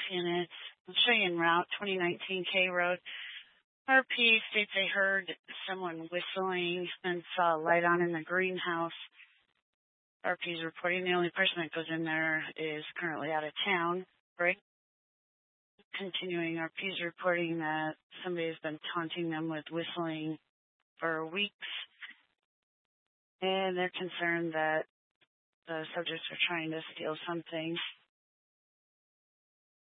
in a Cheyenne route, 2019 K Road. RP states they heard someone whistling and saw a light on in the greenhouse. RP is reporting the only person that goes in there is currently out of town. Right? Continuing, RP is reporting that somebody has been taunting them with whistling for weeks, and they're concerned that the subjects are trying to steal something.